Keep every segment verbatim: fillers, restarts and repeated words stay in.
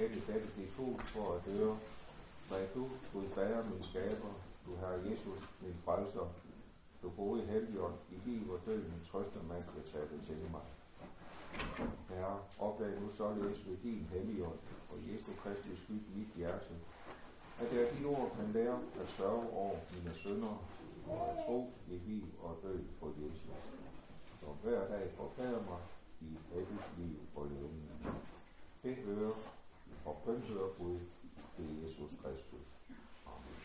dette dette dit hoved for at døre. Hvad du, Gud Fader, min skaber, du Herre Jesus, min frelser, du gode Helligånd, i liv og død, min trøste mand, vil tage det til mig. Herre, opdag nu således ved din Helligånd og Jesu Kristi skyld mit hjerte, at jeg de ord kan lære at sørge over mine synder og at tro i liv og død på Jesus, som hver dag forklæder mig i evigt liv og levende. Det hører og bøn hører Gud ved Jesus Kristus. Amen.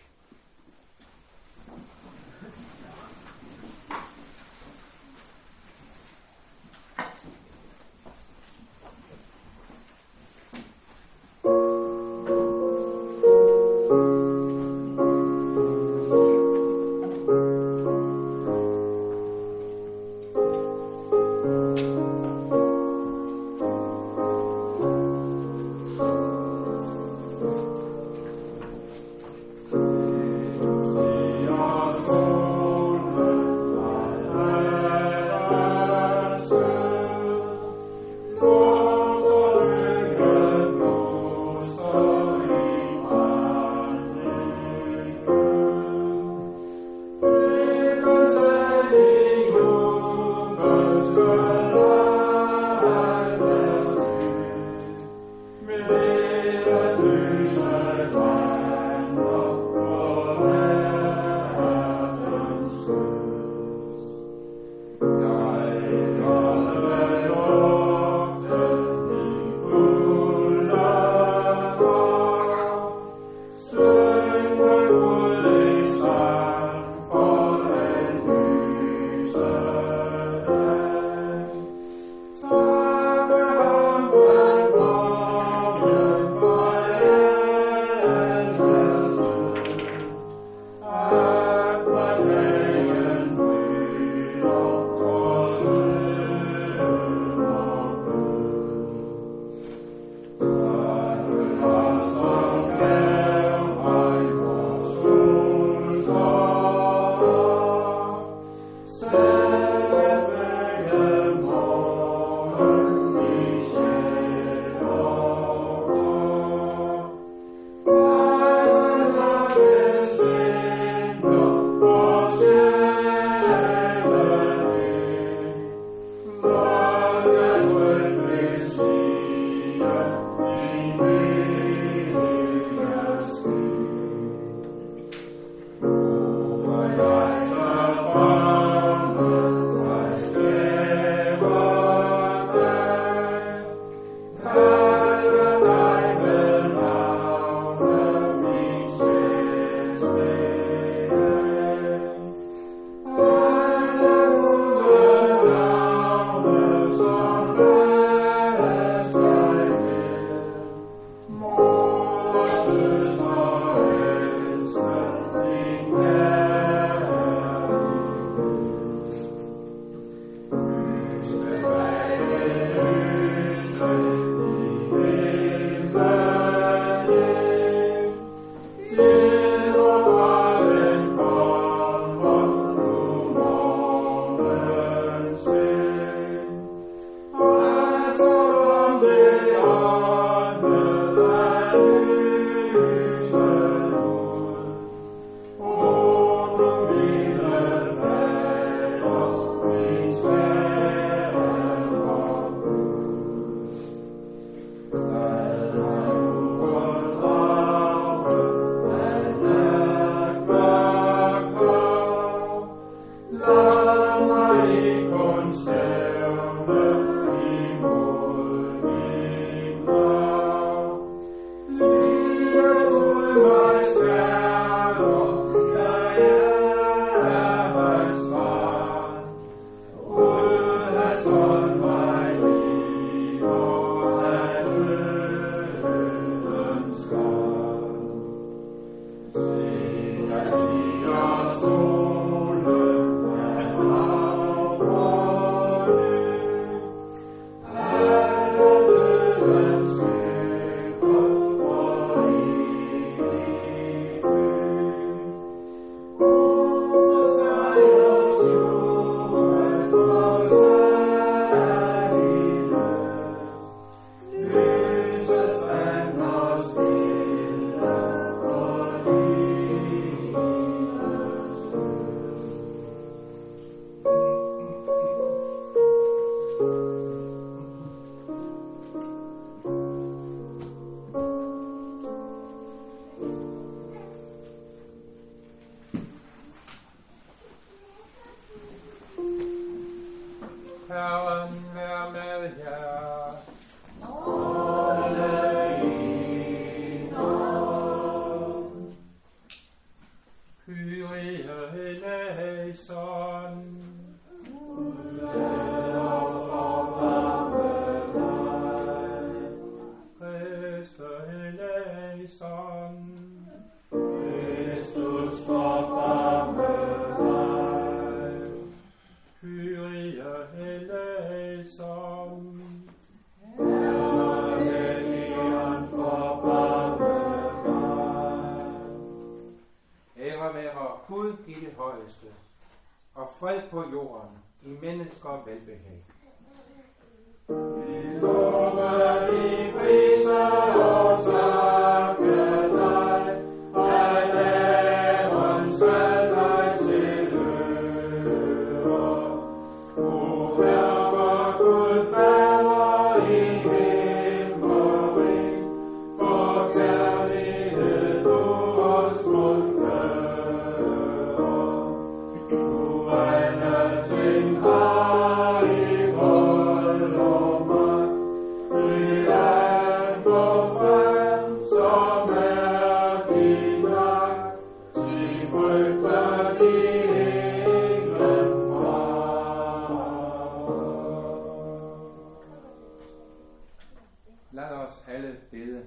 Solen er Herren være med jer. Kyrie eleison. Christe eleison. Christus forbarme dig. Kyrie eleison. Herre Helligånd, forbarme dig. Ære være Gud i det højeste, og fred på jorden i mennesker velbehag. Vi lover, vi priser og takker dig, at æren skal dig tilhøre. O Herre Gud, Fader i himmel, for kærlighed du os mundgør. Du alle ting har i vold og magt, i land og frem, som er din magt, sig frygter de englen fra. Lad os alle bede.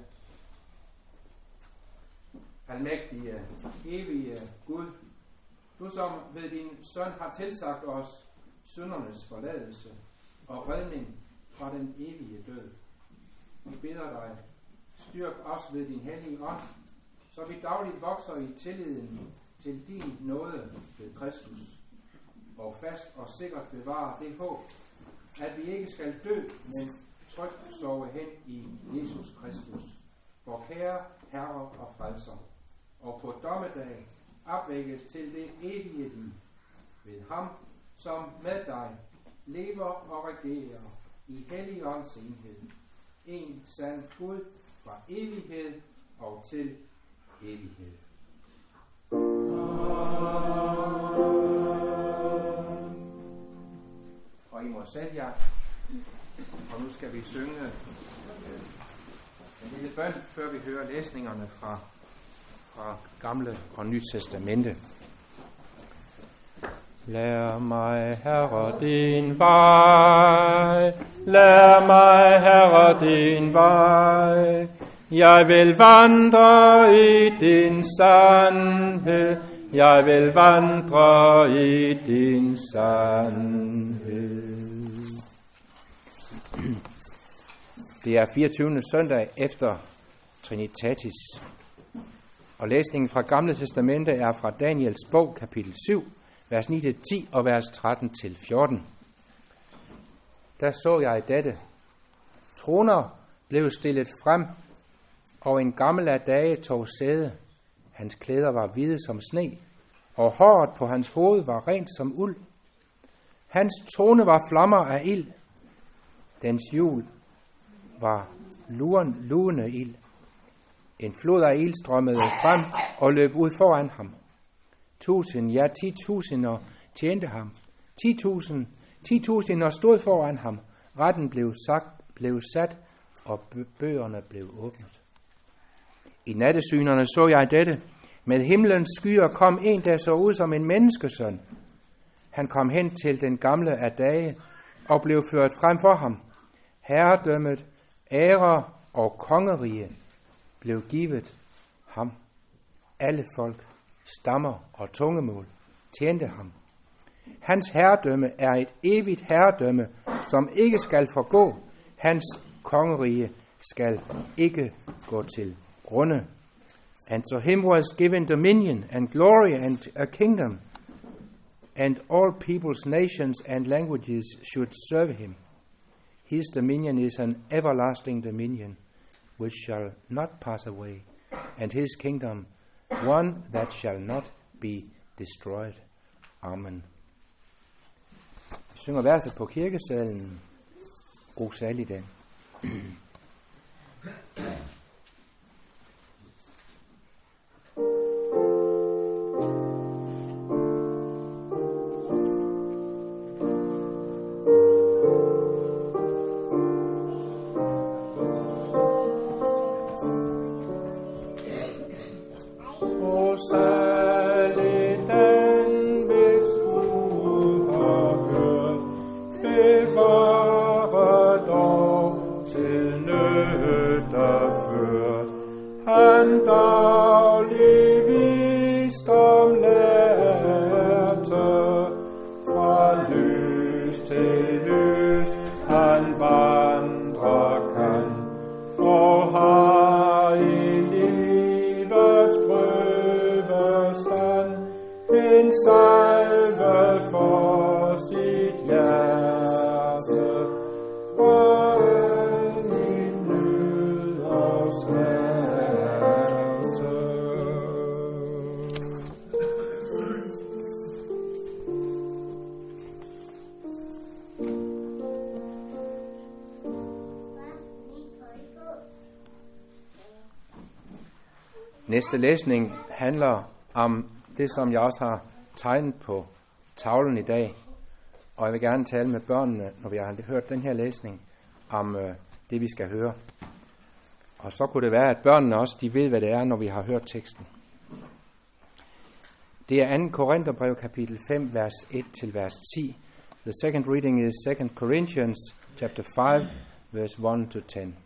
Almægtige, evige Gud, du som ved din søn har tilsagt os syndernes forladelse og redning fra den evige død. Vi beder dig, styrk os ved din hellige ånd, så vi dagligt vokser i tilliden til din nåde ved Kristus, og fast og sikkert bevarer det håb, at vi ikke skal dø, men trygt sove hen i Jesus Kristus, vor kære Herre og Frelser, og på dommedag opvækkes til det evige liv ved ham, som med dig lever og regerer i Helligåndens enhed, en sand Gud fra evighed og til evighed. Og I må sætte jer, og nu skal vi synge en lille bøn, før vi hører læsningerne fra, fra Gamle og Nye Testamente. Lær mig, Herre, din vej, lær mig, Herre, din vej. Jeg vil vandre i din sandhed, jeg vil vandre i din sandhed. Det er fireogtyvende søndag efter Trinitatis, og læsningen fra Gamle Testamente er fra Daniels bog, kapitel syv, vers ni til ti og vers tretten til fjorten. Der så jeg dette. Troner blev stillet frem, og en gammel af dage tog sæde. Hans klæder var hvide som sne, og håret på hans hoved var rent som uld. Hans trone var flammer af ild. Dens hjul var luren, lugende ild. En flod af ild strømmede frem og løb ud foran ham. Tusind, ja, ti tusinder tjente ham. Ti tusind, ti tusinder stod foran ham. Retten blev, sagt, blev sat, og bøgerne blev åbnet. I nattesynerne så jeg dette. Med himlens skyer kom en, der så ud som en menneskesøn. Han kom hen til den gamle af dage og blev ført frem for ham. Herredømmet, ære og kongerige blev givet ham. Alle folk, stammer og tungemål tjente ham. Hans herredømme er et evigt herredømme, som ikke skal forgå. Hans kongerige skal ikke gå til grunde. And to him was given dominion and glory and a kingdom, and all peoples, nations and languages should serve him. His dominion is an everlasting dominion, which shall not pass away, and his kingdom one that shall not be destroyed. Amen. Vi synger verset på kirkesalen. God salig dag. fra lys til lys han vandrer kan, og har i livets prøvestand en salve for sit hjerte, fra min nød og smerte. Næste læsning handler om det, som jeg også har tegnet på tavlen i dag. Og jeg vil gerne tale med børnene, når vi har hørt den her læsning, om øh, det, vi skal høre. Og så kunne det være, at børnene også, de ved, hvad det er, når vi har hørt teksten. Det er anden Korintherbrev, kapitel fem, vers et til vers ti. The second reading is second Corinthians, chapter five, verse one to ten.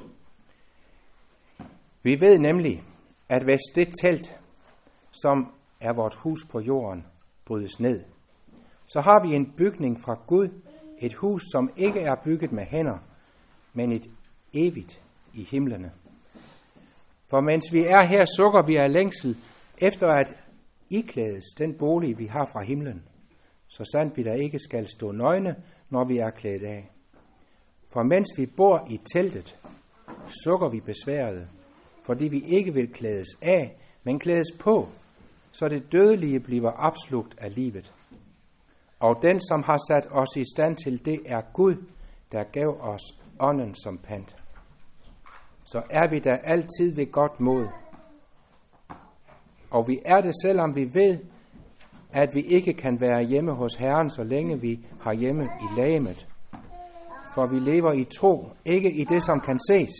Vi ved nemlig, at hvis det telt, som er vort hus på jorden, brydes ned, så har vi en bygning fra Gud, et hus, som ikke er bygget med hænder, men et evigt i himlene. For mens vi er her, sukker vi af længsel efter at iklædes den bolig, vi har fra himlen, så sandt vi der ikke skal stå nøgne, når vi er klædt af. For mens vi bor i teltet, sukker vi besværet, fordi vi ikke vil klædes af, men klædes på, så det dødelige bliver opslugt af livet. Og den, som har sat os i stand til det, er Gud, der gav os ånden som pant. Så er vi da altid ved godt mod. Og vi er det, selvom vi ved, at vi ikke kan være hjemme hos Herren, så længe vi har hjemme i legemet. For vi lever i tro, ikke i det, som kan ses.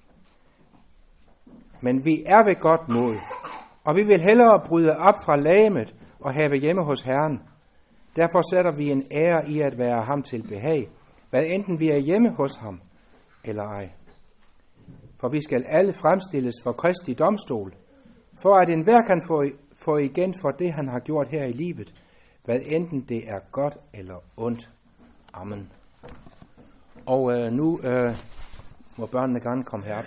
Men vi er ved godt mod, og vi vil hellere bryde op fra legemet og have hjemme hos Herren. Derfor sætter vi en ære i at være ham til behag, hvad enten vi er hjemme hos ham eller ej. For vi skal alle fremstilles for Kristi domstol, for at enhver kan få, få igen for det, han har gjort her i livet, hvad enten det er godt eller ondt. Amen. Og øh, nu øh, må børnene gerne komme herop.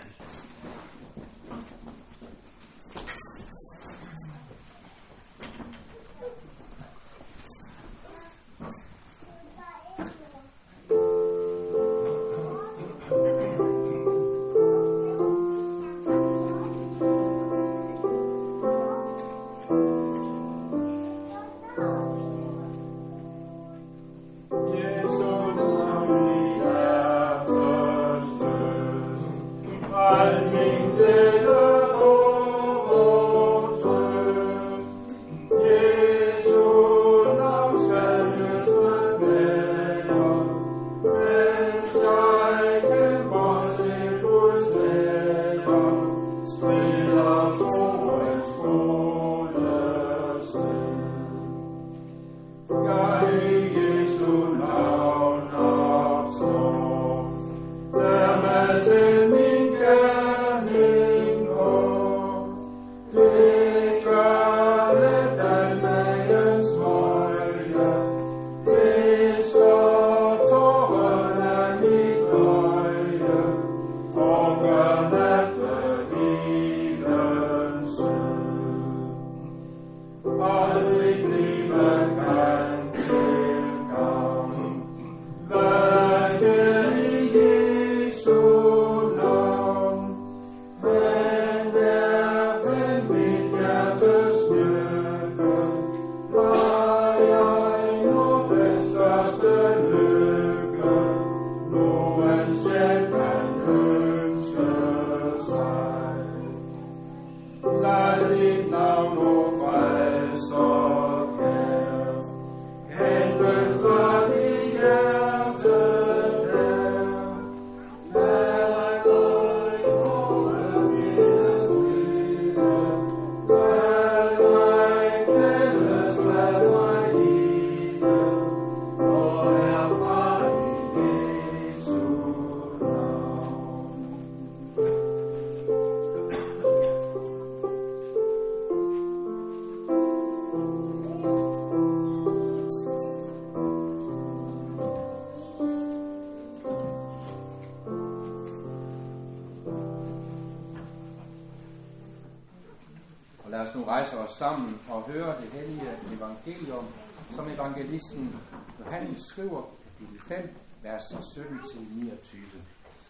os nu rejse os sammen og høre det hellige evangelium, som evangelisten Johannes skriver i kapitel fem, vers sytten til niogtyve.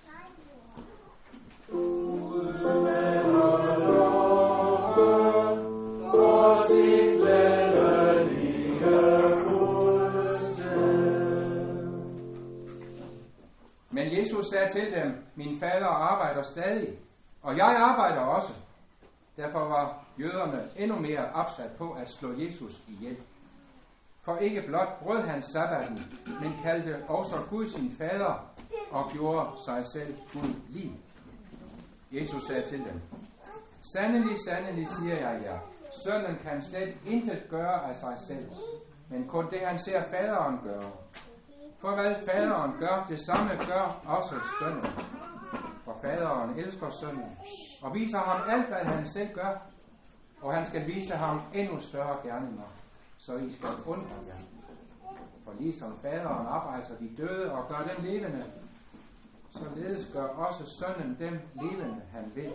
Men Jesus sagde til dem, min fader arbejder stadig, og jeg arbejder også. Derfor var jøderne endnu mere opsat på at slå Jesus ihjel. For ikke blot brød han sabbaten, men kaldte også Gud sin fader og gjorde sig selv Gud lig. Jesus sagde til dem, sandelig, sandelig siger jeg jer, sønnen kan slet intet gøre af sig selv, men kun det han ser faderen gøre. For hvad faderen gør, det samme gør også sønnen. For faderen elsker sønnen, og viser ham alt, hvad han selv gør, og han skal vise ham endnu større gerninger, så I skal undre jer. For ligesom faderen oprejser de døde og gør dem levende, således gør også sønnen dem levende, han vil.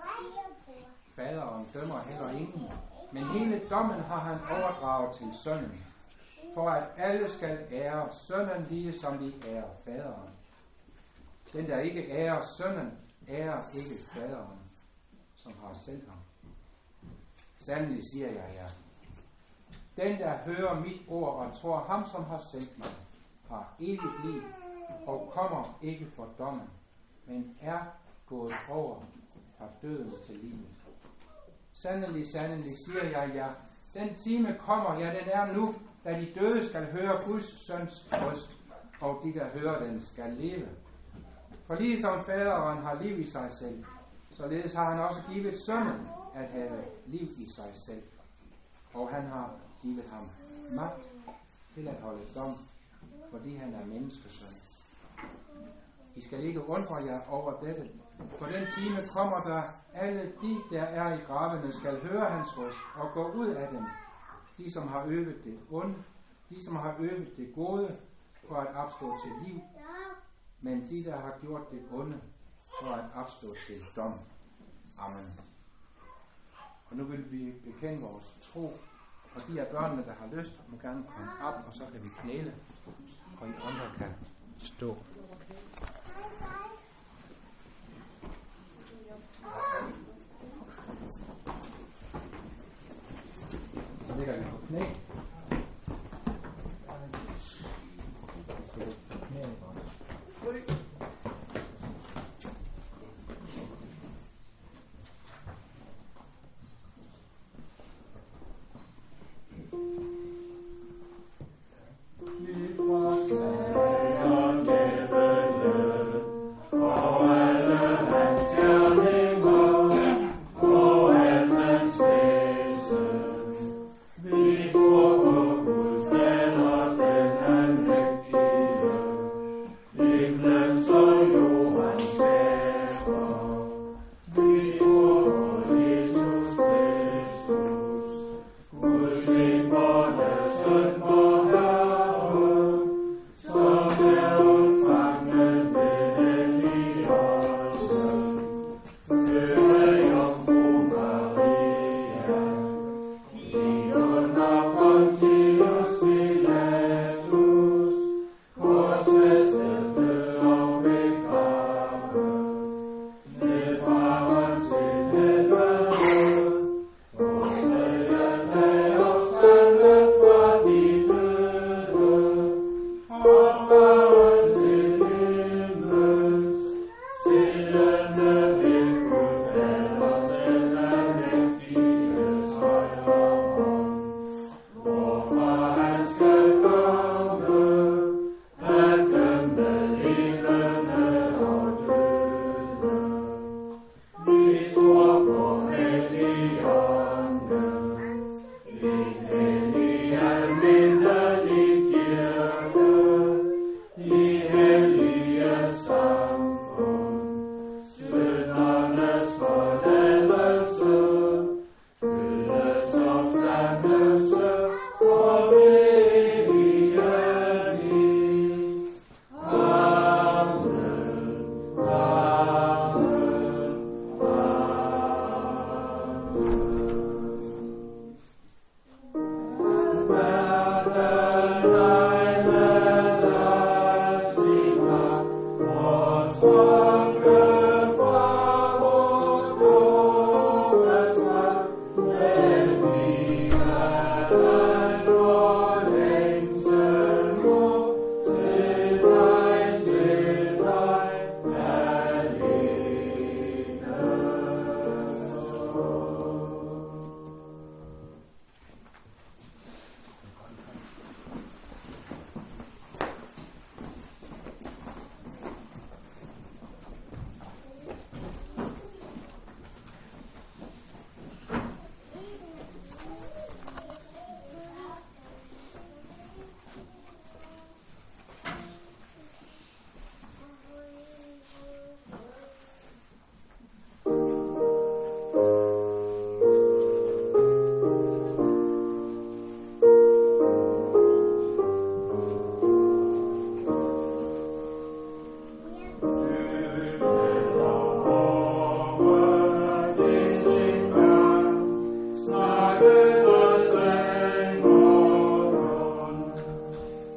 Faderen dømmer heller ingen, men hele dommen har han overdraget til sønnen, for at alle skal ære sønnen lige som de ærer faderen. Den, der ikke ærer sønnen, ærer ikke faderen, som har sendt ham. Sandelig siger jeg jer, den, der hører mit ord og tror ham, som har sendt mig, har evigt liv og kommer ikke for dommen, men er gået over fra døden til livet. Sandelig, sandelig siger jeg jer, den time kommer, ja den er nu, da de døde skal høre Guds søns røst, og de, der hører den, skal leve. For ligesom faderen har liv i sig selv, således har han også givet sønnen at have liv i sig selv. Og han har givet ham magt til at holde dom, fordi han er menneskesøn. I skal ikke undre jer over dette, for den time kommer, der alle de, der er i gravene, skal høre hans røst og gå ud af dem. De, som har øvet det onde, de, som har øvet det gode, for at opstå til liv, men de, der har gjort det onde, for at opstå til dom. Amen. Og nu vil vi bekende vores tro, og de af børnene, der har lyst, må gerne komme op, og så kan vi knæle, og I andre kan stå. Så ligger vi på knæ. Så ligger vi på knæ. Amen.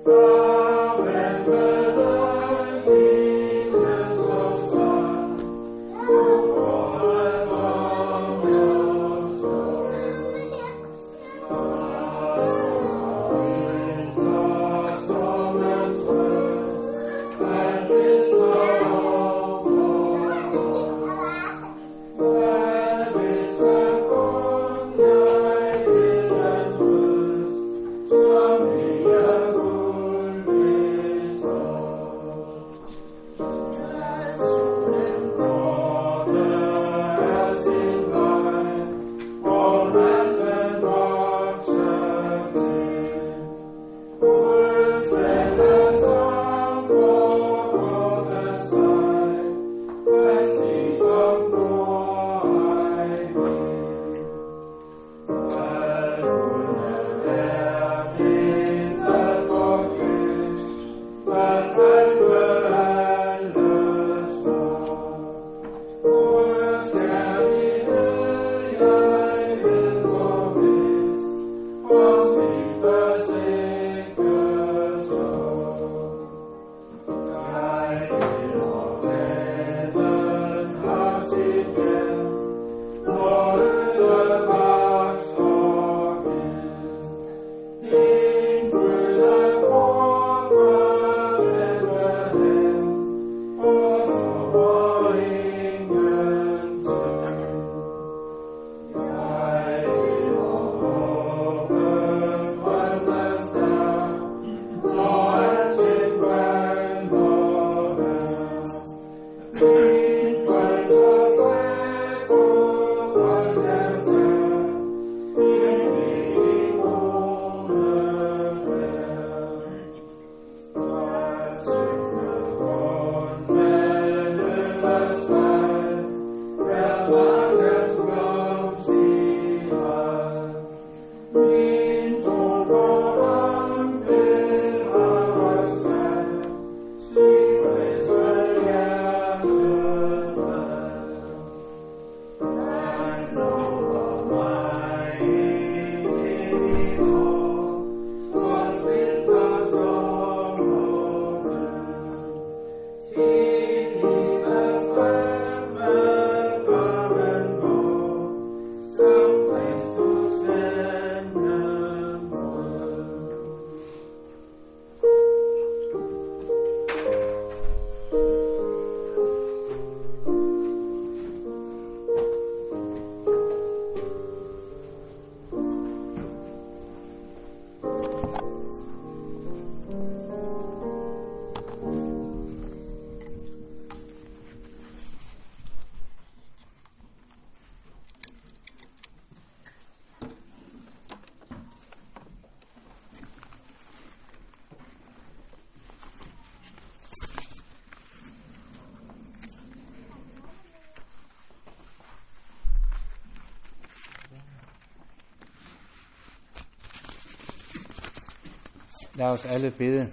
Lad os alle bede.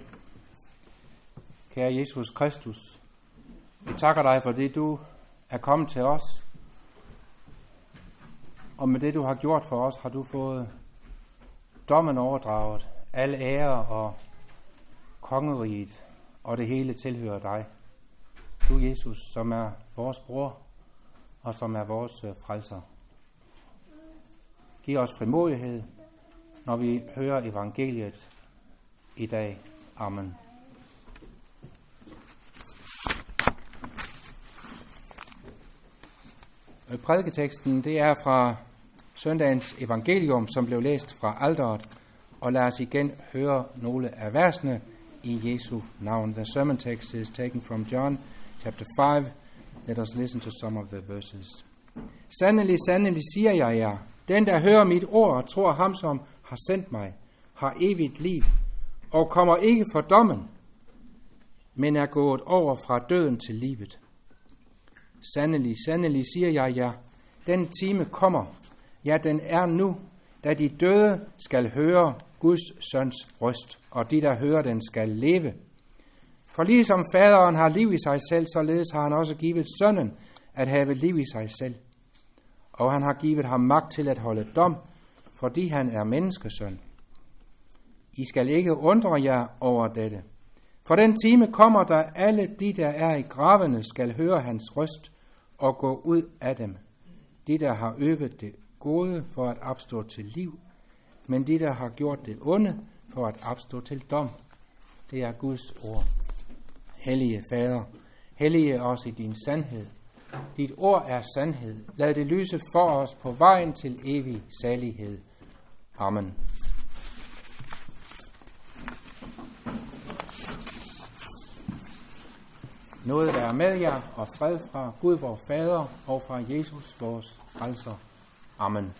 Kære Jesus Kristus, vi takker dig, fordi du er kommet til os, og med det, du har gjort for os, har du fået dommen overdraget, al ære og kongeriget, og det hele tilhører dig. Du, Jesus, som er vores bror, og som er vores frelser. Giv os frimodighed, når vi hører evangeliet i dag. Amen. Prædiketeksten, det er fra søndagens evangelium, som blev læst fra alteret, og lad os igen høre nogle af versene i Jesu navn. The sermon text is taken from John chapter five. Let us listen to some of the verses. Sandelig, sandelig siger jeg jer, den der hører mit ord og tror ham, som har sendt mig, har evigt liv, og kommer ikke for dommen, men er gået over fra døden til livet. Sandelig, sandelig siger jeg jer, den time kommer, ja den er nu, da de døde skal høre Guds søns røst, og de der hører den skal leve. For ligesom faderen har liv i sig selv, således har han også givet sønnen at have liv i sig selv. Og han har givet ham magt til at holde dom, fordi han er menneskesøn. I skal ikke undre jer over dette. For den time kommer, der alle de, der er i gravene, skal høre hans røst og gå ud af dem. De, der har øvet det gode for at opstå til liv, men de, der har gjort det onde for at opstå til dom. Det er Guds ord. Hellige Fader, hellige os i din sandhed. Dit ord er sandhed. Lad det lyse for os på vejen til evig salighed. Amen. Noget være med jer, og fred fra Gud vor Fader og fra Jesus vores frelser. Amen.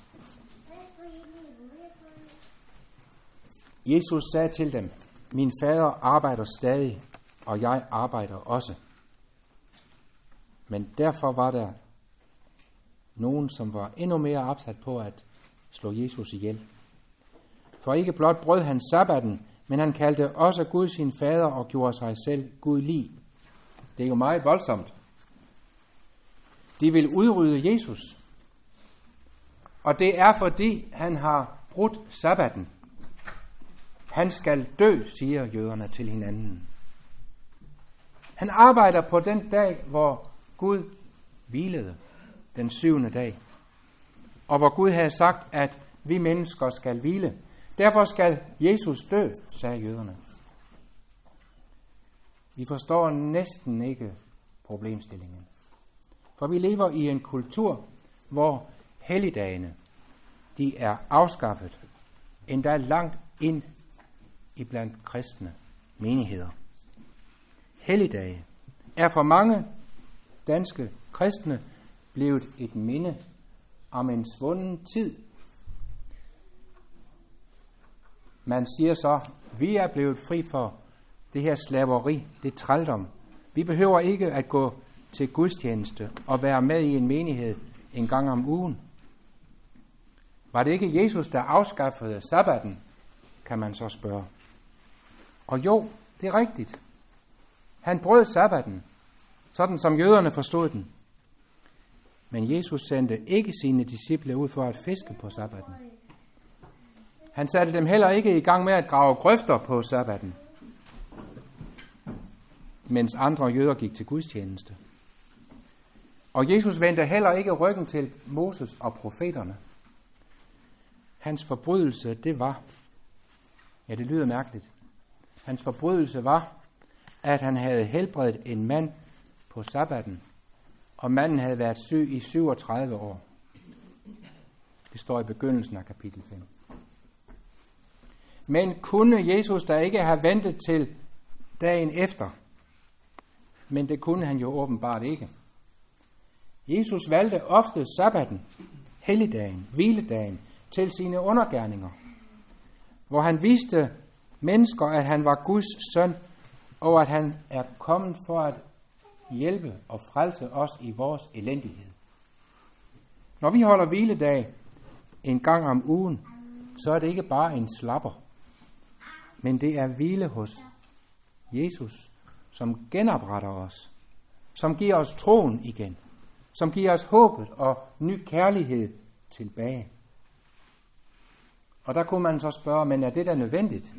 Jesus sagde til dem, min fader arbejder stadig, og jeg arbejder også. Men derfor var der nogen, som var endnu mere opsat på at slå Jesus ihjel. For ikke blot brød han sabbaten, men han kaldte også Gud sin fader og gjorde sig selv Gud lig. Det er jo meget voldsomt. De vil udrydde Jesus. Og det er fordi han har brudt sabbaten. Han skal dø, siger jøderne til hinanden. Han arbejder på den dag, hvor Gud hvilede, den syvende dag. Og hvor Gud havde sagt, at vi mennesker skal hvile. Derfor skal Jesus dø, sagde jøderne. Vi forstår næsten ikke problemstillingen. For vi lever i en kultur, hvor helligdagene, de er afskaffet, endda langt ind i blandt kristne menigheder. Helligdage er for mange danske kristne blevet et minde om en svunden tid. Man siger så, vi er blevet fri for det her slaveri, det trældom. Vi behøver ikke at gå til gudstjeneste og være med i en menighed en gang om ugen. Var det ikke Jesus, der afskaffede sabbaten, kan man så spørge. Og jo, det er rigtigt. Han brød sabbaten, sådan som jøderne forstod den. Men Jesus sendte ikke sine disciple ud for at fiske på sabbaten. Han satte dem heller ikke i gang med at grave grøfter på sabbaten, mens andre jøder gik til gudstjeneste. Og Jesus vendte heller ikke ryggen til Moses og profeterne. Hans forbrydelse, det var, ja, det lyder mærkeligt. Hans forbrydelse var, at han havde helbredt en mand på sabbaten, og manden havde været syg i syvogtredive år. Det står i begyndelsen af kapitel fem. Men kunne Jesus da ikke have ventet til dagen efter? Men det kunne han jo åbenbart ikke. Jesus valgte ofte sabbaten, helligdagen, hviledagen, til sine undergerninger, hvor han viste mennesker, at han var Guds søn, og at han er kommet for at hjælpe og frelse os i vores elendighed. Når vi holder hviledag en gang om ugen, så er det ikke bare en slapper, men det er hvile hos Jesus, som genopretter os, som giver os troen igen, som giver os håbet og ny kærlighed tilbage. Og der kunne man så spørge, men er det da nødvendigt?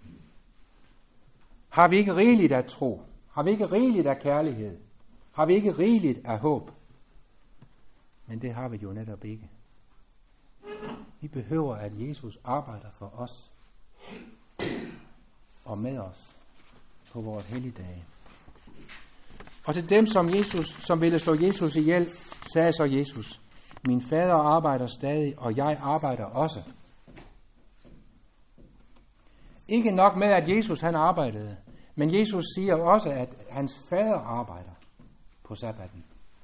Har vi ikke rigeligt af tro? Har vi ikke rigeligt af kærlighed? Har vi ikke rigeligt af håb? Men det har vi jo netop ikke. Vi behøver, at Jesus arbejder for os og med os på vores helligdage. Og til dem, som, Jesus, som ville slå Jesus ihjel, sagde så Jesus, min fader arbejder stadig, og jeg arbejder også. Ikke nok med, at Jesus han arbejdede, men Jesus siger også, at hans fader arbejder på sabbaten.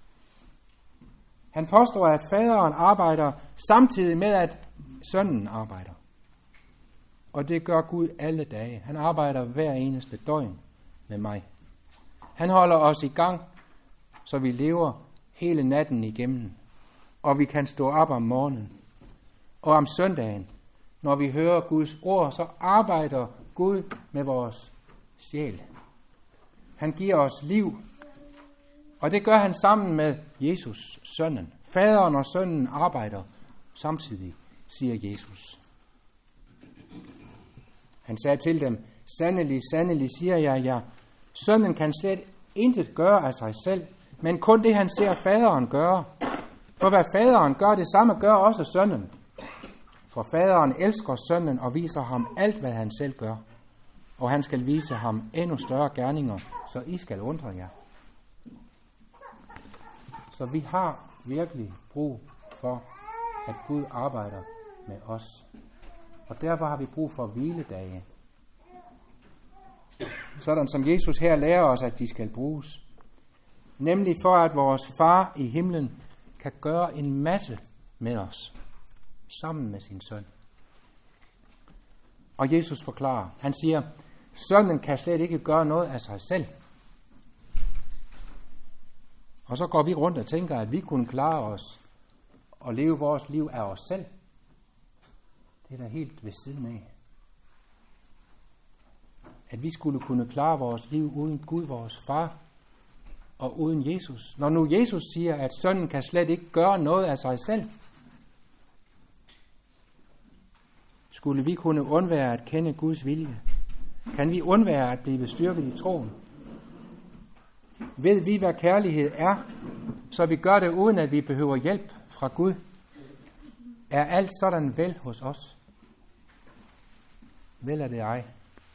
Han påstår, at faderen arbejder samtidig med, at sønnen arbejder. Og det gør Gud alle dage. Han arbejder hver eneste døgn med mig. Han holder os i gang, så vi lever hele natten igennem. Og vi kan stå op om morgenen. Og om søndagen, når vi hører Guds ord, så arbejder Gud med vores sjæl. Han giver os liv. Og det gør han sammen med Jesus, sønnen. Faderen og sønnen arbejder samtidig, siger Jesus. Han sagde til dem, sandelig, sandelig, siger jeg jer, sønnen kan slet intet gøre af sig selv, men kun det, han ser faderen gøre. For hvad faderen gør, det samme gør også sønnen. For faderen elsker sønnen og viser ham alt, hvad han selv gør. Og han skal vise ham endnu større gerninger, så I skal undre jer. Så vi har virkelig brug for, at Gud arbejder med os. Og derfor har vi brug for hviledage. Sådan som Jesus her lærer os, at de skal bruges. Nemlig for, at vores far i himlen kan gøre en masse med os, sammen med sin søn. Og Jesus forklarer, han siger, sønnen kan slet ikke gøre noget af sig selv. Og så går vi rundt og tænker, at vi kunne klare os og leve vores liv af os selv. Det er da helt ved siden af. At vi skulle kunne klare vores liv uden Gud, vores far, og uden Jesus. Når nu Jesus siger, at sønnen kan slet ikke gøre noget af sig selv, skulle vi kunne undvære at kende Guds vilje? Kan vi undvære at blive styrket i troen? Ved vi, hvad kærlighed er, så vi gør det uden at vi behøver hjælp fra Gud? Er alt sådan vel hos os? Vel er det ej.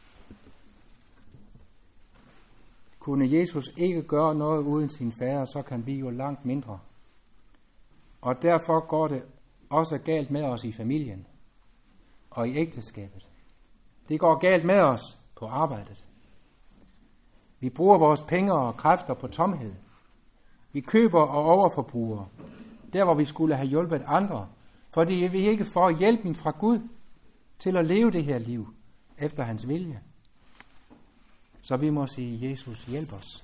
Kunne Jesus ikke gøre noget uden sin fader, så kan vi jo langt mindre. Og derfor går det også galt med os i familien og i ægteskabet. Det går galt med os på arbejdet. Vi bruger vores penge og kræfter på tomhed. Vi køber og overforbruger, der hvor vi skulle have hjulpet andre, fordi vi ikke får hjælpen fra Gud til at leve det her liv efter hans vilje. Så vi må sige, Jesus, hjælp os.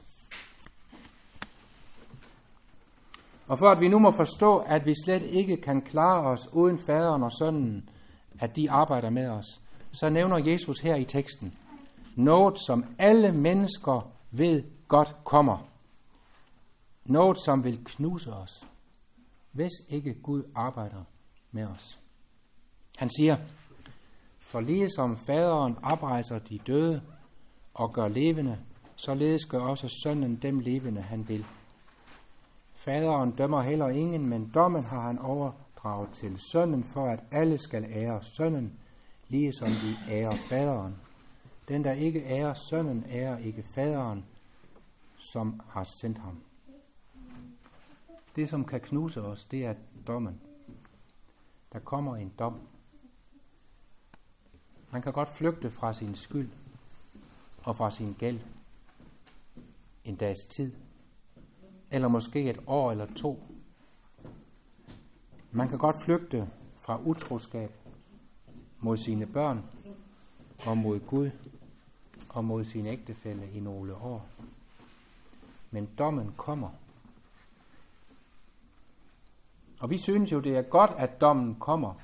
Og for at vi nu må forstå, at vi slet ikke kan klare os uden faderen og sønnen, at de arbejder med os, så nævner Jesus her i teksten noget, som alle mennesker ved godt kommer. Noget, som vil knuse os, hvis ikke Gud arbejder med os. Han siger, for ligesom faderen oprejser de døde og gør levende, således gør også sønnen dem levende, han vil. Faderen dømmer heller ingen, men dommen har han overdraget til sønnen, for at alle skal ære sønnen, ligesom de ærer faderen. Den, der ikke ærer sønnen, ærer ikke faderen, som har sendt ham. Det, som kan knuse os, det er dommen. Der kommer en dom. Man kan godt flygte fra sin skyld og fra sin gæld en dags tid, eller måske et år eller to. Man kan godt flygte fra utroskab mod sine børn og mod Gud og mod sin ægtefælle i nogle år. Men dommen kommer. Og vi synes jo, det er godt, at dommen kommer,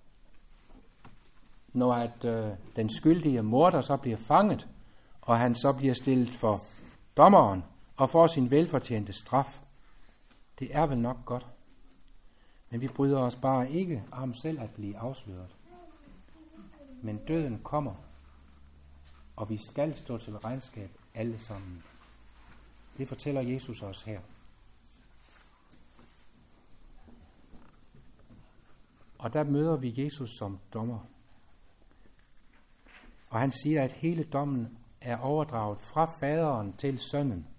når at øh, den skyldige morder så bliver fanget, og han så bliver stillet for dommeren og får sin velfortjente straf. Det er vel nok godt. Men vi bryder os bare ikke om selv at blive afsløret. Men døden kommer, og vi skal stå til regnskab alle sammen. Det fortæller Jesus os her. Og der møder vi Jesus som dommer. Og han siger, at hele dommen er overdraget fra faderen til sønnen.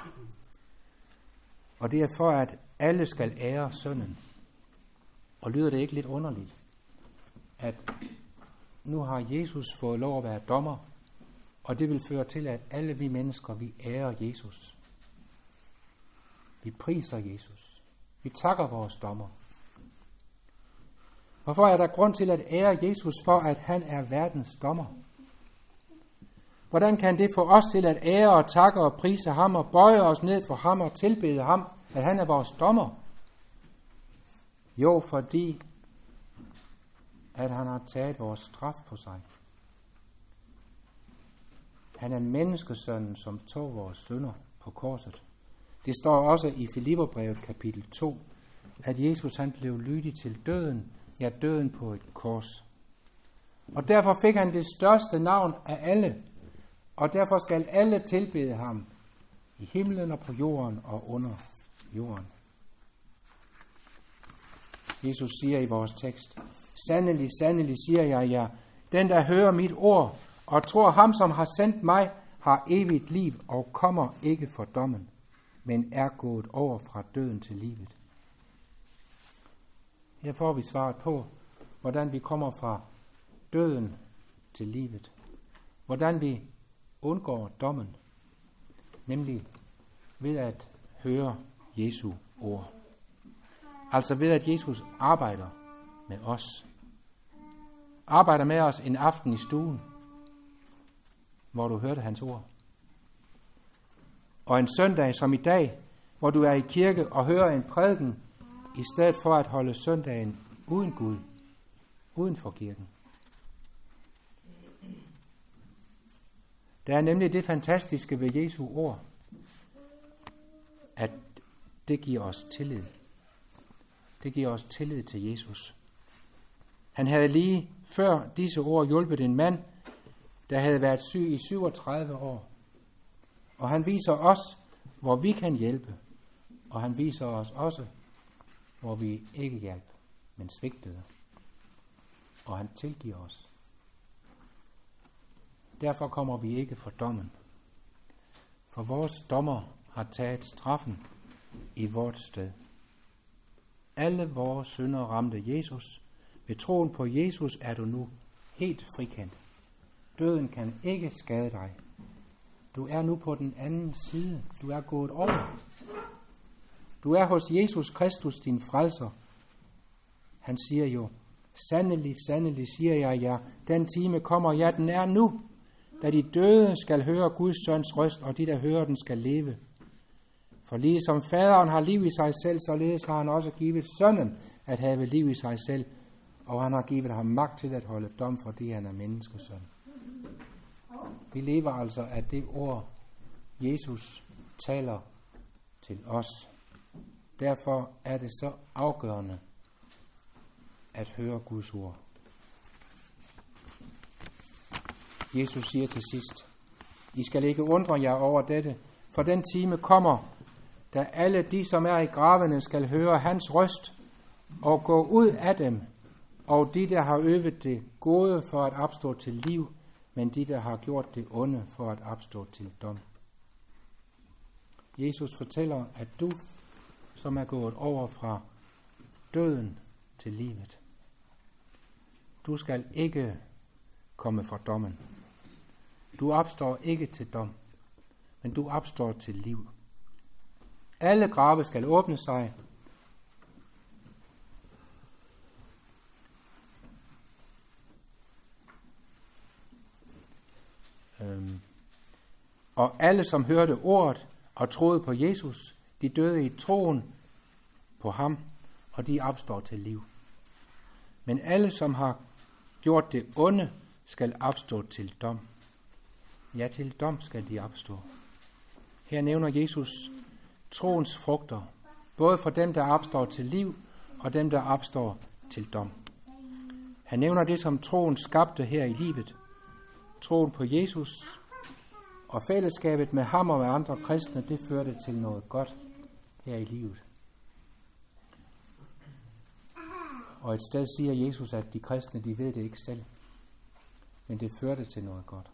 Og det er for, at alle skal ære sønnen. Og lyder det ikke lidt underligt, at nu har Jesus fået lov at være dommer, og det vil føre til, at alle vi mennesker, vi ærer Jesus. Vi priser Jesus. Vi takker vores dommer. Hvorfor er der grund til at ære Jesus for, at han er verdens dommer? Hvordan kan det få os til at ære og takke og prise ham og bøje os ned for ham og tilbede ham, at han er vores dommer? Jo, fordi at han har taget vores straf på sig. Han er menneskesønnen, som tog vores synder på korset. Det står også i Filipperbrevet kapitel to, at Jesus han blev lydig til døden, ja døden på et kors. Og derfor fik han det største navn af alle. Og derfor skal alle tilbede ham i himlen og på jorden og under jorden. Jesus siger i vores tekst, sandelig, sandelig siger jeg jer, den der hører mit ord og tror ham, som har sendt mig, har evigt liv og kommer ikke for dommen, men er gået over fra døden til livet. Her får vi svaret på, hvordan vi kommer fra døden til livet. Hvordan vi undgår dommen, nemlig ved at høre Jesu ord. Altså ved at Jesus arbejder med os. Arbejder med os en aften i stuen, hvor du hørte hans ord. Og en søndag som i dag, hvor du er i kirke og hører en prædiken, i stedet for at holde søndagen uden Gud, uden for kirken. Der er nemlig det fantastiske ved Jesu ord, at det giver os tillid. Det giver os tillid til Jesus. Han havde lige før disse ord hjulpet en mand, der havde været syg i syvogtredive år. Og han viser os, hvor vi kan hjælpe. Og han viser os også, hvor vi ikke hjalp, men svigtede. Og han tilgiver os. Derfor kommer vi ikke for dommen. For vores dommer har taget straffen i vort sted. Alle vores synder ramte Jesus. Ved troen på Jesus er du nu helt frikendt. Døden kan ikke skade dig. Du er nu på den anden side. Du er gået over. Du er hos Jesus Kristus, din frelser. Han siger jo, sandelig, sandelig siger jeg jer, den time kommer, ja, den er nu, da de døde skal høre Guds søns røst, og de, der hører den, skal leve. For lige som faderen har liv i sig selv, således har han også givet sønnen at have liv i sig selv, og han har givet ham magt til at holde dom, fordi han er menneskesøn. Vi lever altså af det ord, Jesus taler til os. Derfor er det så afgørende at høre Guds ord. Jesus siger til sidst, I skal ikke undre jer over dette, for den time kommer, da alle de, som er i gravene, skal høre hans røst og gå ud af dem, og de, der har øvet det gode for at opstå til liv, men de, der har gjort det onde for at opstå til dom. Jesus fortæller, at du, som er gået over fra døden til livet, du skal ikke komme for dommen. Du opstår ikke til dom, men du opstår til liv. Alle grave skal åbne sig, øhm. og alle, som hørte ordet og troede på Jesus, de døde i troen på ham, og de opstår til liv. Men alle, som har gjort det onde, skal opstå til dom. Ja, til dom skal de opstå. Her nævner Jesus troens frugter, både for dem, der opstår til liv, og dem, der opstår til dom. Han nævner det, som troen skabte her i livet. Troen på Jesus og fællesskabet med ham og med andre kristne, det førte til noget godt her i livet. Og et sted siger Jesus, at de kristne, de ved det ikke selv. Men det førte til noget godt.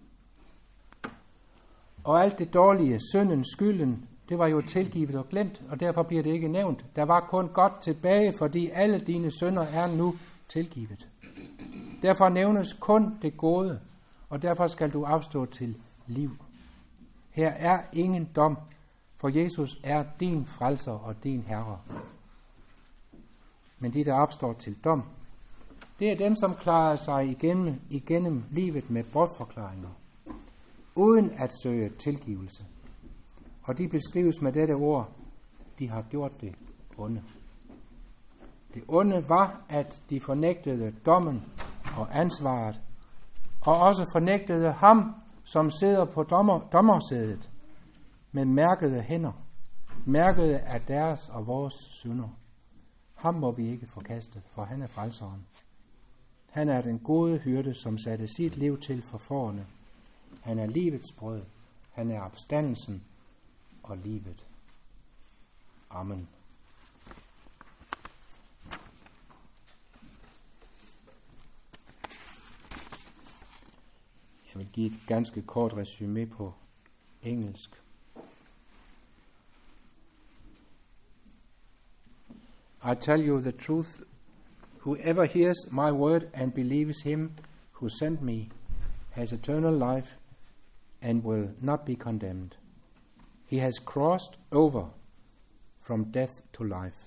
Og alt det dårlige, synden, skylden, det var jo tilgivet og glemt, og derfor bliver det ikke nævnt. Der var kun godt tilbage, fordi alle dine synder er nu tilgivet. Derfor nævnes kun det gode, og derfor skal du afstå til liv. Her er ingen dom, for Jesus er din frelser og din herre. Men de, der opstår til dom, det er dem, som klarer sig igennem, igennem livet med bortforklaringer, uden at søge tilgivelse. Og de beskrives med dette ord, de har gjort det onde. Det onde var, at de fornægtede dommen og ansvaret, og også fornægtede ham, som sidder på dommer, dommersædet, med mærkede hænder, mærkede af deres og vores synder. Ham må vi ikke forkaste, for han er frelseren. Han er den gode hyrde, som satte sit liv til for fårene. Han er livets brød. Han er opstandelsen og livet. Amen. Jeg vil give et ganske kort resumé på engelsk. I tell you the truth, whoever hears my word and believes him who sent me has eternal life and will not be condemned. He has crossed over from death to life.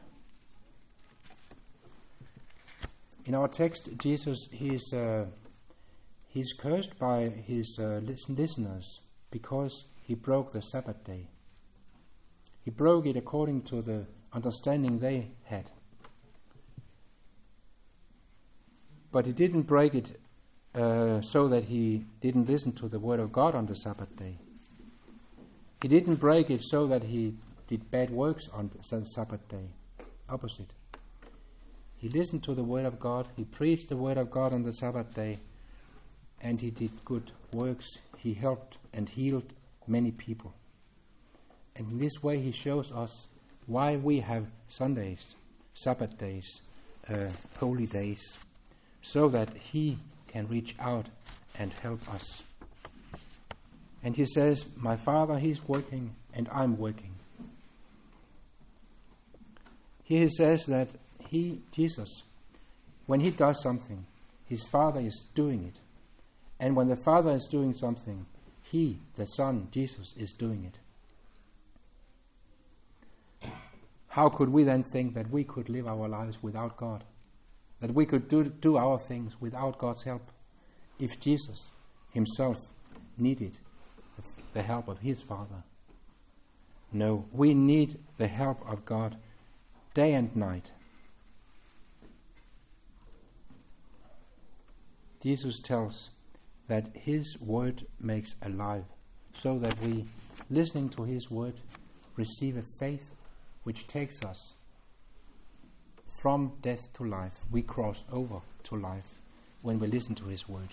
In our text, Jesus, he's, uh, he's cursed by his uh, listeners because he broke the Sabbath day. He broke it according to the understanding they had. But he didn't break it uh, so that he didn't listen to the word of God on the Sabbath day. He didn't break it so that he did bad works on the Sabbath day. Opposite. He listened to the word of God, he preached the word of God on the Sabbath day, and he did good works. He helped and healed many people. And in this way he shows us why we have Sundays, Sabbath days, uh, holy days, so that he can reach out and help us. And he says, my Father, he's working and I'm working. Here he says that he, Jesus, when he does something, his Father is doing it. And when the Father is doing something, he, the Son, Jesus, is doing it. How could we then think that we could live our lives without God? That we could do, do our things without God's help? If Jesus himself needed the help of his Father. No, we need the help of God day and night. Jesus tells that his word makes alive, so that we, listening to his word, receive a faith which takes us from death to life. We cross over to life when we listen to his word.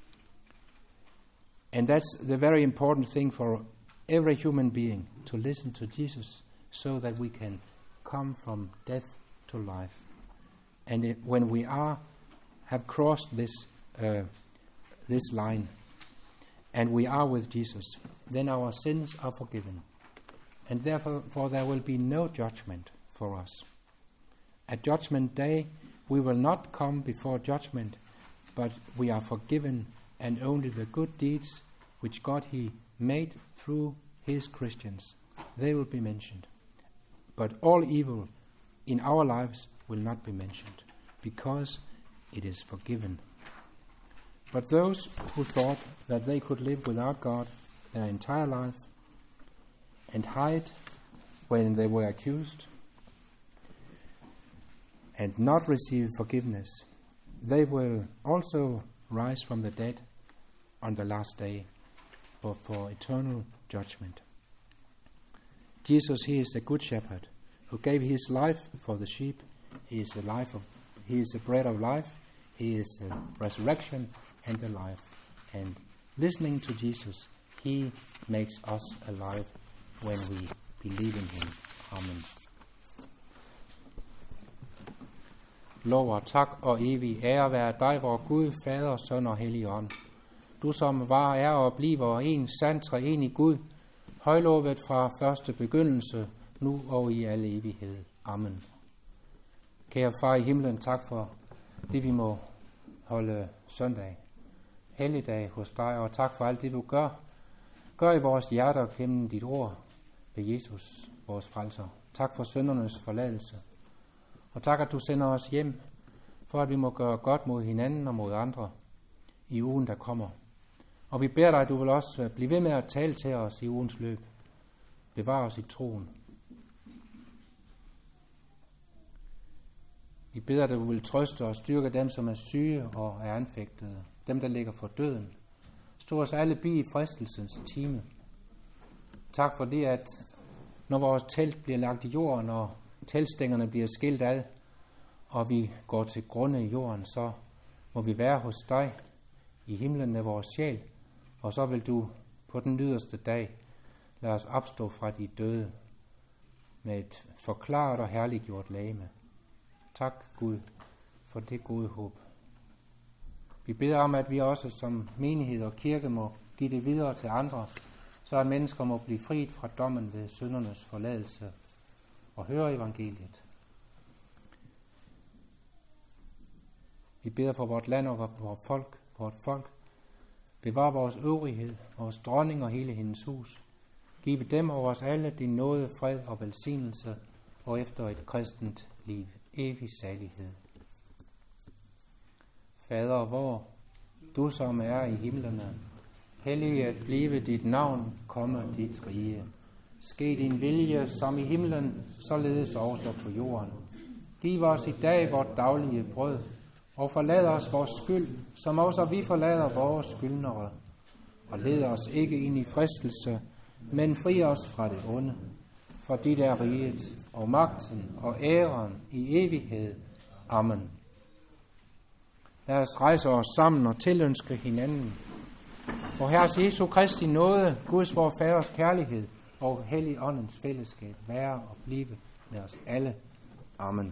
And that's the very important thing for every human being, to listen to Jesus so that we can come from death to life. And it, when we are have crossed this uh, this line and we are with Jesus, then our sins are forgiven. And therefore for there will be no judgment for us. At Judgment Day, we will not come before judgment, but we are forgiven, and only the good deeds which God he made through his Christians, they will be mentioned. But all evil in our lives will not be mentioned, because it is forgiven. But those who thought that they could live without God their entire life and hide when they were accused and not receive forgiveness, they will also rise from the dead on the last day for, for eternal judgment. Jesus, he is the good shepherd who gave his life for the sheep. He is the life of, he is the bread of life. He is the resurrection and the life. And listening to Jesus, he makes us alive when we believe in him. Amen. Lov og tak og evig ære være dig, vor Gud, Fader, Søn og Helligånd. Du som var, er og bliver en sand treenig Gud, højlovet fra første begyndelse, nu og i al evighed. Amen. Kære far i himlen, tak for det, vi må holde søndag, helligdag hos dig, og tak for alt det, du gør. Gør i vores hjerter gennem dit ord ved Jesus, vores frelser. Tak for syndernes forladelse. Og tak, at du sender os hjem, for at vi må gøre godt mod hinanden og mod andre i ugen, der kommer. Og vi beder dig, at du vil også blive ved med at tale til os i ugens løb. Bevar os i troen. Vi beder dig, at du vil trøste og styrke dem, som er syge og er anfægtede. Dem, der ligger for døden. Stå os alle bi i fristelsens time. Tak for det, at når vores telt bliver lagt i jorden, og teltstængerne bliver skilt ad, og vi går til grunde i jorden, så må vi være hos dig i himlen med vores sjæl, og så vil du på den yderste dag lade os opstå fra de døde med et forklaret og herliggjort legeme. Tak, Gud, for det gode håb. Vi beder om, at vi også som menighed og kirke må give det videre til andre, så at mennesker må blive friet fra dommen ved syndernes forladelse og høre evangeliet. Vi beder for vort land og vort folk, vort folk. Bevar vores øvrighed, vores dronning og hele hendes hus. Giv dem og os alle din nåde, fred og velsignelse, og efter et kristent liv, evig salighed. Fader vor, du som er i himlene, helliget blive dit navn, komme dit rige. Ske din vilje som i himlen, således også på jorden. Giv os i dag vort daglige brød, og forlad os vores skyld, som også vi forlader vores skyldnere. Og led os ikke ind i fristelse, men fri os fra det onde. For dit er riget, og magten og æren i evighed. Amen. Lad os rejse os sammen og tilønske hinanden. For Herres Jesu Kristi nåde, Guds vor Faders kærlighed og Helligåndens fællesskab være og blive med os alle. Amen.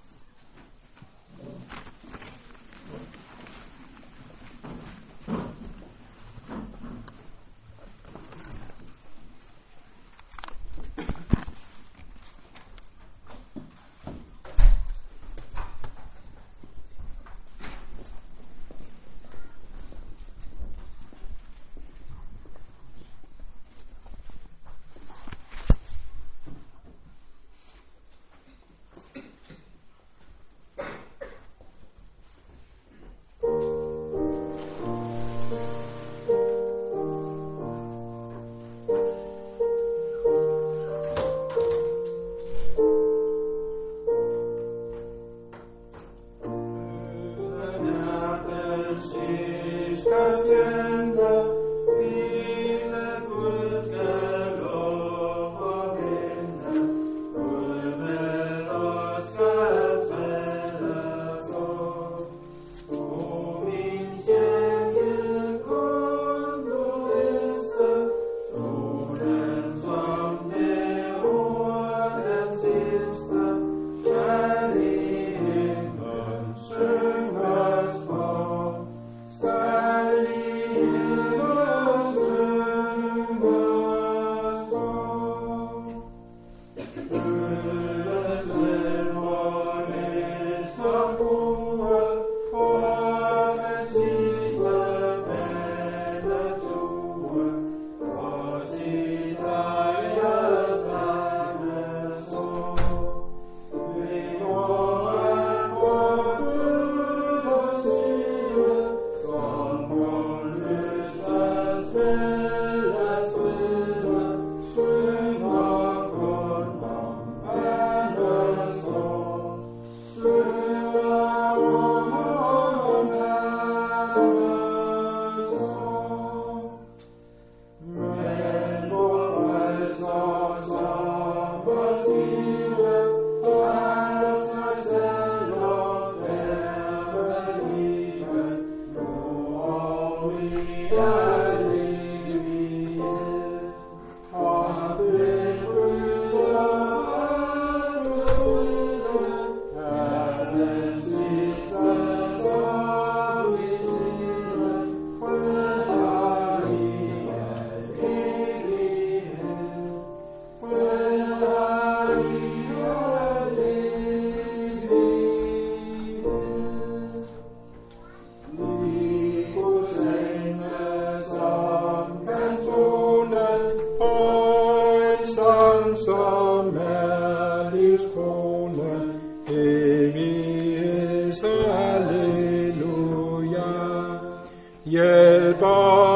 Hjælp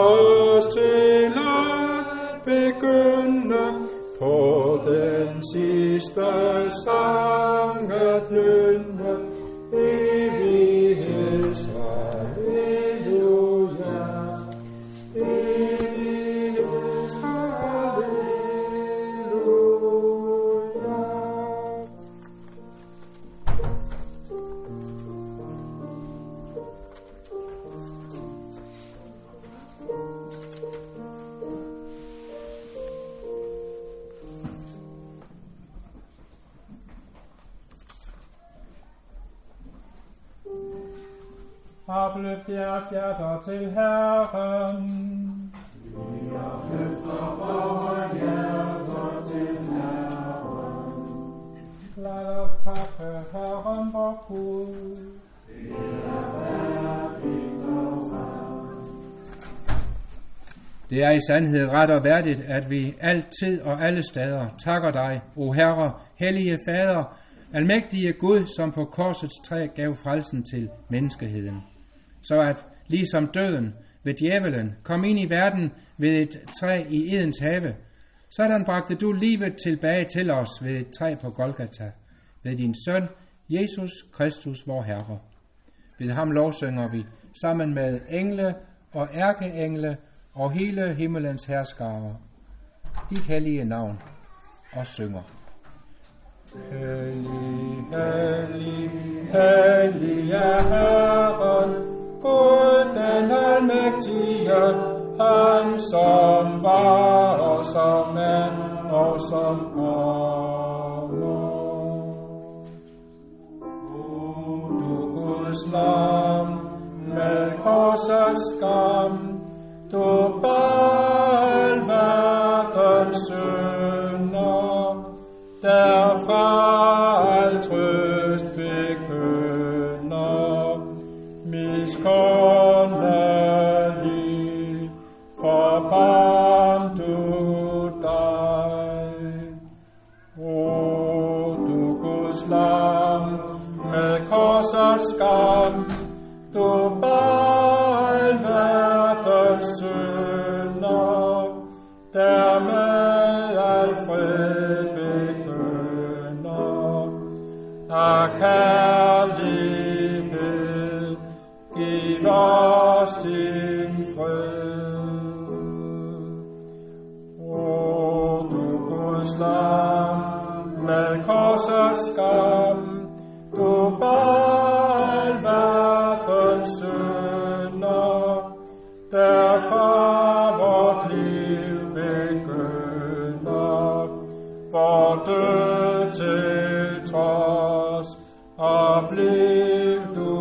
os til at begynde på den sidste sang at nynne. Evigheds halleluja. Evigheds halleluja. Opløft jeres hjerter til Herren. Vi opløfter vores hjerter til Herren. Lad os takke Herren vor Gud. Det er værdigt og sandt. Det er i sandhed ret og værdigt, at vi altid og alle steder takker dig, o Herre, hellige Fader, almægtige Gud, som på korsets træ gav frelsen til menneskeheden. Så at ligesom døden ved djævelen kom ind i verden ved et træ i Edens have, sådan bragte du livet tilbage til os ved et træ på Golgata, ved din søn, Jesus Kristus, vor Herre. Ved ham lovsynger vi sammen med engle og ærkeengle og hele himmelens herskare dit hellige navn og synger. Hellig, hellig, hellig er Herren, Gud den almægtige, han som var og som er og som kommer. O du Guds lam, med korsets skam, du bar al verdens synder, derfra al trøst begynder. Miskundelig forbarm du dig. O du Guds lam, med korsets skam, du bar al verdens synder, dermed al fred begynder. Af kærlighed giv os din fred. O du Guds lam, med korsets skam, du bar al verdens synder, derfra vort liv begynder. Vor død til trods, oplev du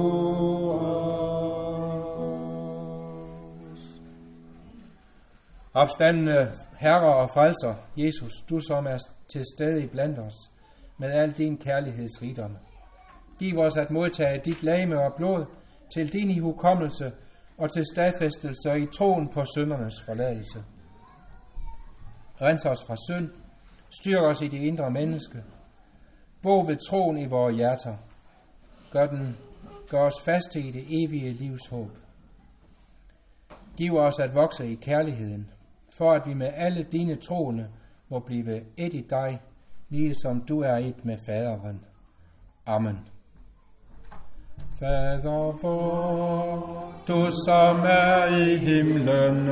os. Opstandende Herre og Frelser, Jesus, du som er til stede blandt os, med al din kærlighedsrigdom. Giv os at modtage dit legeme og blod til din ihukommelse og til stadfæstelse i troen på syndernes forladelse. Rens os fra synd, styrk os i det indre menneske, bo ved troen i vores hjerter, gør, den, gør os faste i det evige livs håb. Giv os at vokse i kærligheden, for at vi med alle dine troende må blive et i dig, lige som du er et med faderen. Amen. Fader vor, du som er i himlen,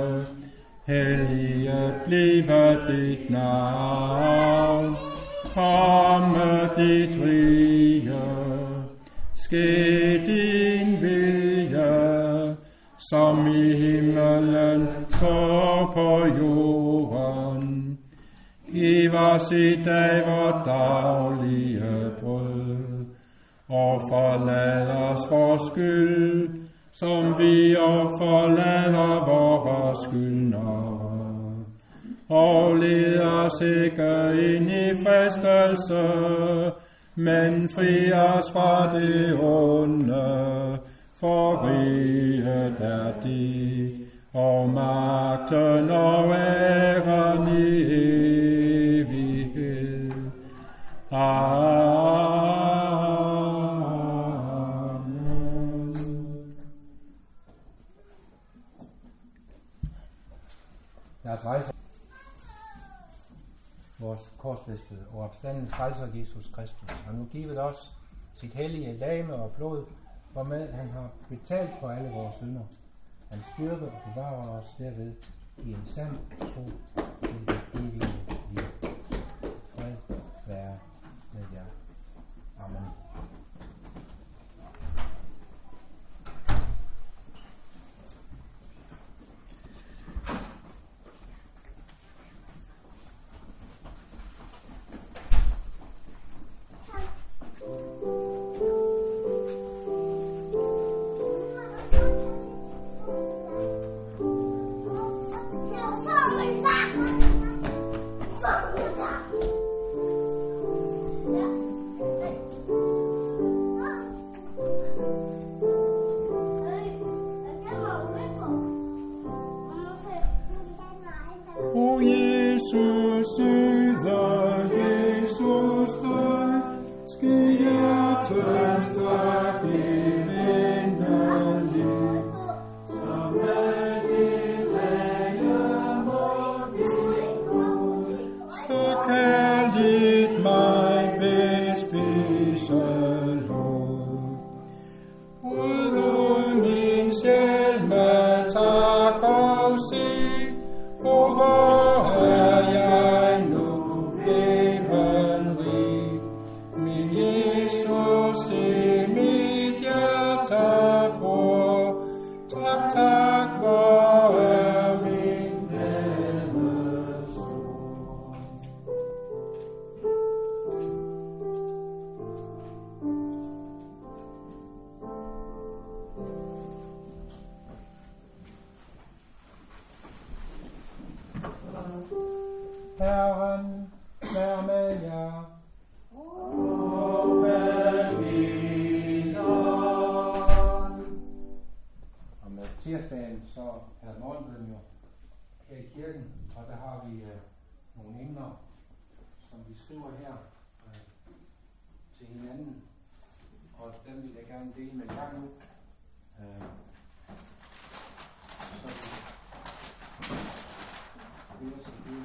hellige bliver dit navn. Komme dit rige, ske din vilje, som i himmelen, så på jorden. Giv os i dag vort daglige brød, og forlad os vores skyld, som vi og forlader vores skyldnere. Og led os ikke ind i fristelse, men fri os fra det onde, for riget er dit, og magten og æren i evighed. Amen. Lad os rejse vores korsfæstede og opstandende frelser Jesus Kristus har nu givet os sit hellige legeme og blod, hvormed han har betalt for alle vores synder. Han styrker og bevarer os derved i en sand tro til det evige liv. Fred være med jer. Amen. O Jesus, søde Jesus død, ske hjertens tak evindelig, som med dit læge må give, så kærligt mig bespise lov. Udlod min sjæl med tak og sig, og hvor er jeg nu blevet rig? Min Jesus i mit hjerte bor. Tak, tak, hvor er min glæde stor. Herren, vær med jer. Og med din ånd. Om tirsdagen så er morgenbøn jo her i kirken, og der har vi øh, nogle emner, som vi skriver her øh, til hinanden, og dem vil jeg gerne dele med jer nu. Øh, så vi beder til Gud.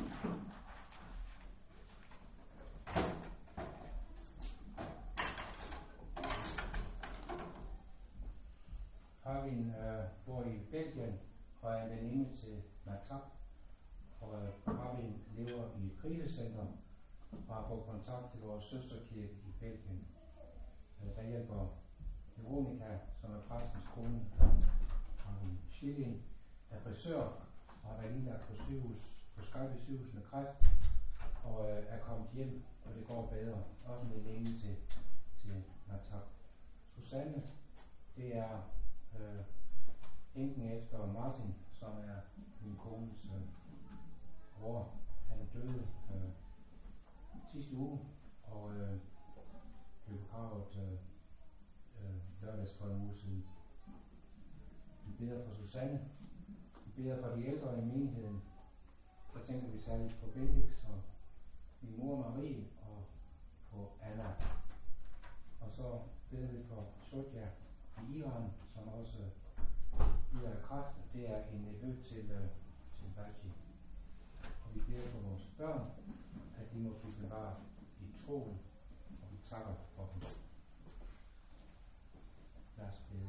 Parvin øh, bor i Belgien og er veninde til Matab, og øh, Parvin lever i et krisecenter og har fået kontakt til vores søsterkirke i Belgien. Øh, der hjælper Veronica, som er præstens kone, Parvin Schilling, er frisør og har været indlagt på sygehus, på Skejby sygehus med kræft, og øh, er kommet hjem, og det går bedre. Også en veninde til, til Matab. Susanne, det er Øh, enken efter Martin, som er min kones øh, bror. Han døde øh, sidste uge, og øh, blev begravet øh, øh, lørdags for en uge siden. Vi beder for Susanne, vi beder for de ældre i menigheden. Der tænker vi særligt på Bendix og min mor Marie og på Anna. Og så beder vi for Sotja i Iran, som også lider af kræft. Det er en nevø til, uh, til Baji. Og vi beder for vores børn, at de må blive bevaret i troen, og vi takker for dem. Lad os bede.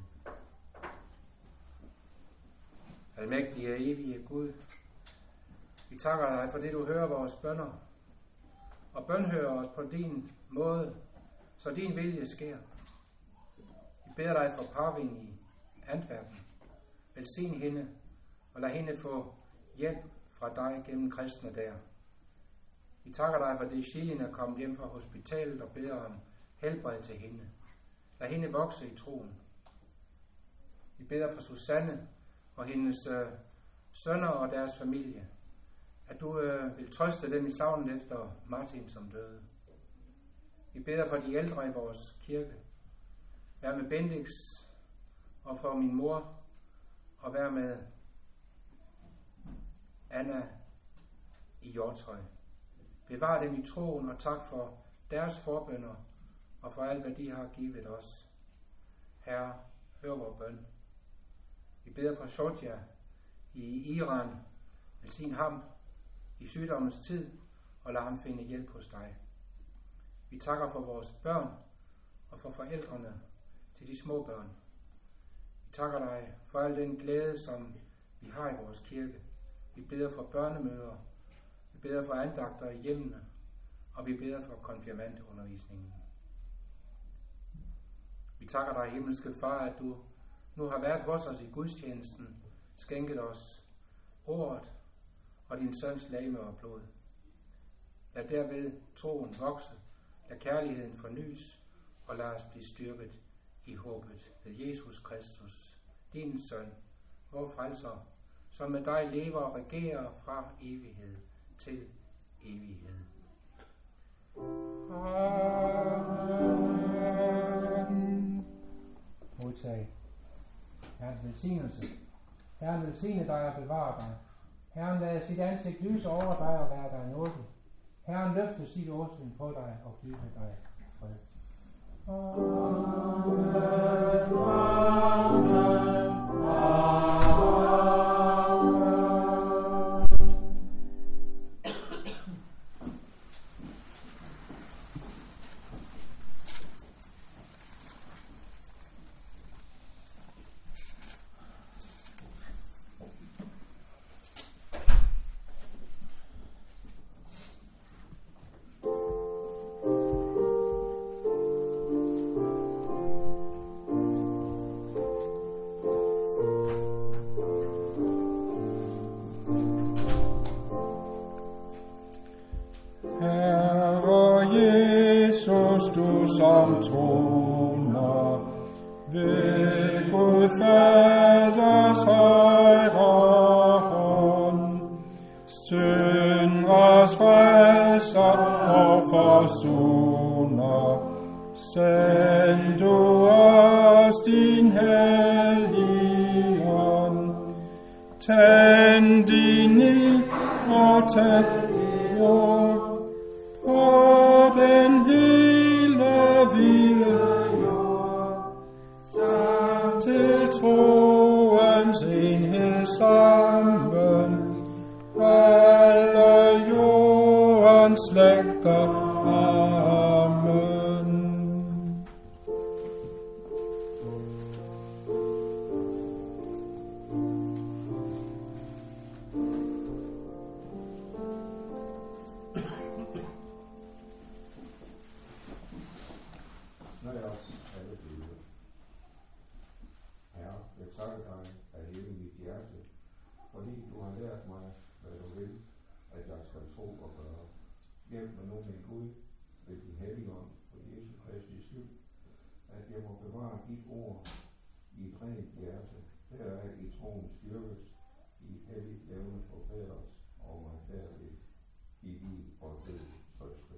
Almægtige og evige Gud, vi takker dig for det, du hører vores bønner, og bønhører os på din måde, så din vilje sker. Vi beder dig for Parvin i Antwerpen. Velsign hende, og lad hende få hjælp fra dig gennem kristne der. Vi takker dig for det, Schilling er kommet hjem fra hospitalet og beder om helbred til hende. Lad hende vokse i troen. Vi beder for Susanne og hendes øh, sønner og deres familie, at du øh, vil trøste dem i savnet efter Martin, som døde. Vi beder for de ældre i vores kirke. Vær med Bendix og for min mor, og vær med Anna i Hjortøj. Bevar dem i troen, og tak for deres forbønner og for alt, hvad de har givet os. Herre, hør vores bøn. Vi beder for Sotja i Iran. Velsign ham i sygdommens tid, og lad ham finde hjælp hos dig. Vi takker for vores børn og for forældrene til de små børn. Vi takker dig for al den glæde, som vi har i vores kirke. Vi beder for børnemøder, vi beder for andagter i hjemmene, og vi beder for konfirmandundervisningen. Vi takker dig, himmelske Far, at du nu har været hos os i gudstjenesten, skænket os ordet og din søns legeme og blod. Lad derved troen vokse, lad kærligheden fornys, og lad os blive styrket i håbet ved Jesus Kristus, din søn, vor frelser, som med dig lever og regerer fra evighed til evighed. Amen. Modtag Herrens velsignelse. Herren velsigne dig og bevare dig. Herren lader sit ansigt lyse over dig og være dig nådig. Herren løfter sit åsyn på dig og giver dig fred. Amen. Amen. Du som troner ved Gud Faders højre hånd, synders frelser og forsoner, send du os din hellige ånd. Tænd din ild og tæt jord på den hele hvide jord, til troens enhed sammen, alle jordens slægter. Amen. Lad os alle bede. Herre, jeg takker dig af hele mit hjerte, fordi du har lært mig, hvad du vil, at jeg skal tro og gøre. Hjælp mig nu, min Gud, ved din hellige ånd og Jesu Kristi skyld, at jeg må bevare dit ord i et rent hjerte, deraf i troen styrkes, i et helligt levende forbedres og mig derved i liv og død trøste.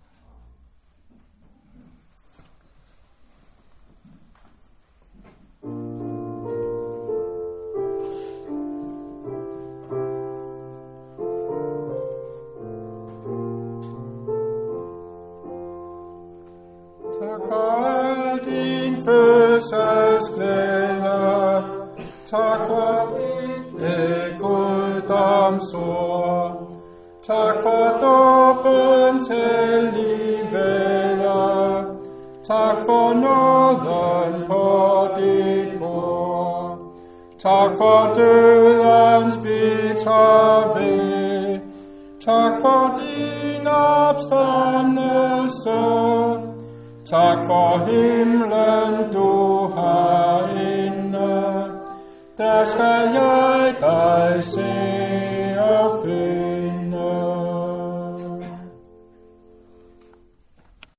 Tak for al din fødselsglæde, tak for det guddomsord, tak for dåbens hellige vælge, tak for nåden på dit bord, tak for dødens bitre ved, tak for din opstandelse, tak for himlen du har inde, der skal jeg dig se.